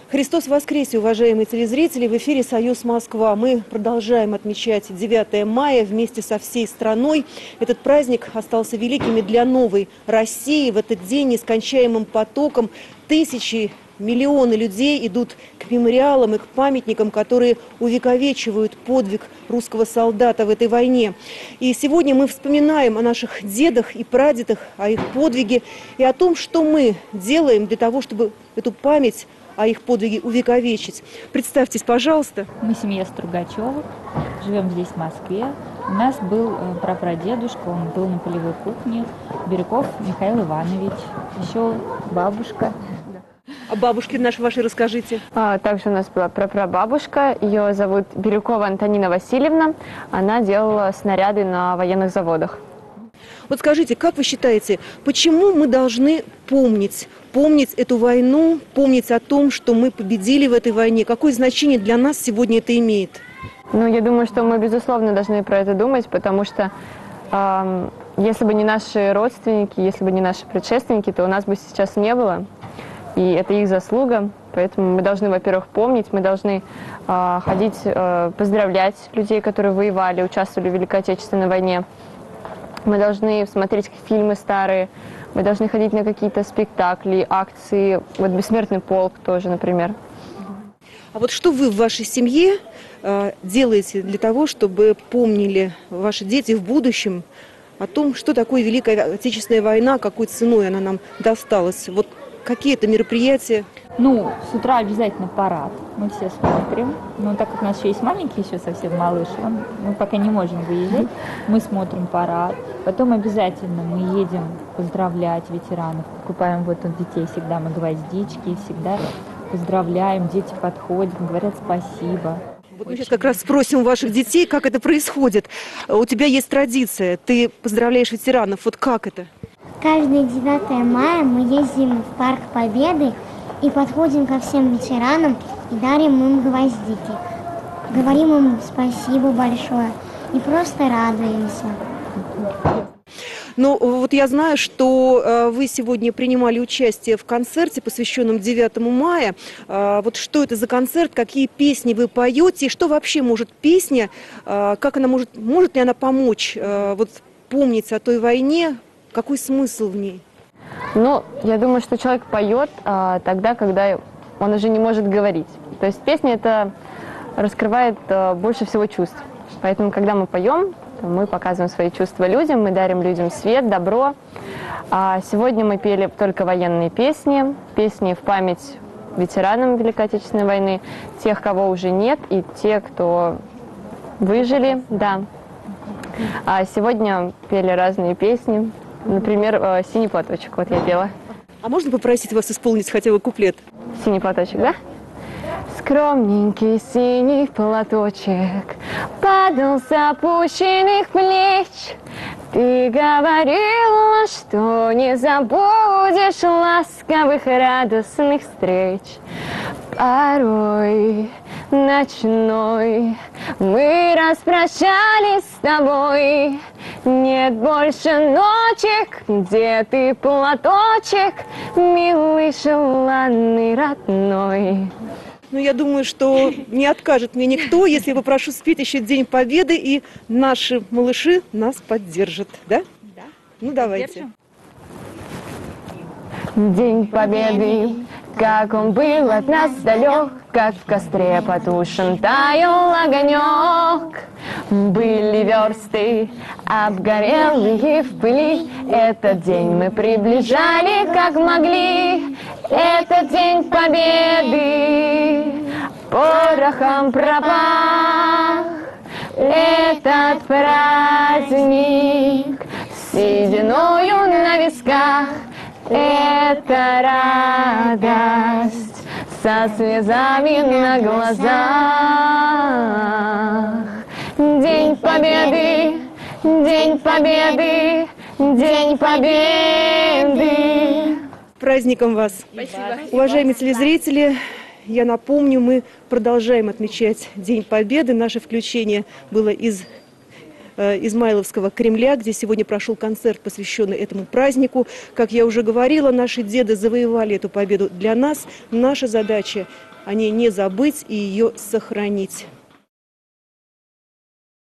Христос воскресе, уважаемые телезрители! В эфире «Союз Москва». Мы продолжаем отмечать 9 мая вместе со всей страной. Этот праздник остался великим и для новой России. В этот день нескончаемым потоком тысячи, миллионы людей идут к мемориалам и к памятникам, которые увековечивают подвиг русского солдата в этой войне. И сегодня мы вспоминаем о наших дедах и прадедах, о их подвиге и о том, что мы делаем для того, чтобы эту память о их подвиге увековечить. Представьтесь, пожалуйста. Мы семья Стругачевых, живем здесь, в Москве. У нас был прапрадедушка, он был на полевой кухне, Бирюков Михаил Иванович, еще бабушка. О бабушке вашей расскажите. Также у нас была прапрабабушка, ее зовут Бирюкова Антонина Васильевна. Она делала снаряды на военных заводах. Вот скажите, как вы считаете, почему мы должны помнить эту войну, помнить о том, что мы победили в этой войне? Какое значение для нас сегодня это имеет? Я думаю, что мы, безусловно, должны про это думать, потому что если бы не наши родственники, если бы не наши предшественники, то у нас бы сейчас не было. И это их заслуга, поэтому мы должны, во-первых, помнить, мы должны ходить, поздравлять людей, которые воевали, участвовали в Великой Отечественной войне. Мы должны смотреть фильмы старые, мы должны ходить на какие-то спектакли, акции, вот «Бессмертный полк» тоже, например. А вот что вы в вашей семье делаете для того, чтобы помнили ваши дети в будущем о том, что такое Великая Отечественная война, какой ценой она нам досталась? Вот какие-то мероприятия? С утра обязательно парад. Мы все смотрим. Но так как у нас еще есть маленький, еще совсем малыш, мы пока не можем выезжать. Мы смотрим парад. Потом обязательно мы едем поздравлять ветеранов. Покупаем вот у детей всегда мы гвоздички, всегда поздравляем. Дети подходят, говорят спасибо. Вот мы сейчас как раз спросим у ваших детей, как это происходит. У тебя есть традиция, ты поздравляешь ветеранов. Вот как это? Каждое 9 мая мы ездим в Парк Победы и подходим ко всем ветеранам и дарим им гвоздики. Говорим им спасибо большое и просто радуемся. Вот я знаю, что вы сегодня принимали участие в концерте, посвященном 9 мая. Вот что это за концерт, какие песни вы поете, и что вообще может песня, как она может ли она помочь помнить о той войне? Какой смысл в ней? Я думаю, что человек поет тогда, когда он уже не может говорить. То есть песня это раскрывает больше всего чувств. Поэтому, когда мы поем, то мы показываем свои чувства людям, мы дарим людям свет, добро. А сегодня мы пели только военные песни, песни в память ветеранам Великой Отечественной войны, тех, кого уже нет, и те, кто выжили, да. А сегодня пели разные песни. Например, «Синий платочек», вот я пела. А можно попросить вас исполнить хотя бы куплет? «Синий платочек», да? Скромненький синий платочек падал с опущенных плеч. Ты говорила, что не забудешь ласковых радостных встреч. Порой ночной мы распрощались с тобой. Нет больше ночек, где ты платочек, милый, желанный, родной. Я думаю, что не откажет мне никто, если я попрошу спеть еще День Победы, и наши малыши нас поддержат, да? Да. Давайте. День Победы, как он был от нас далек, как в костре потушен таял огонек. Были версты, обгорелые в пыли, этот день мы приближали, как могли. Этот день Победы порохом пропах. Этот праздник сединою на висках. Это радость со слезами на глазах. День Победы, День Победы, День Победы. С праздником вас! Спасибо. Уважаемые телезрители, я напомню, мы продолжаем отмечать День Победы. Наше включение было из Измайловского Кремля, где сегодня прошел концерт, посвященный этому празднику. Как я уже говорила, наши деды завоевали эту победу для нас. Наша задача о ней не забыть и ее сохранить.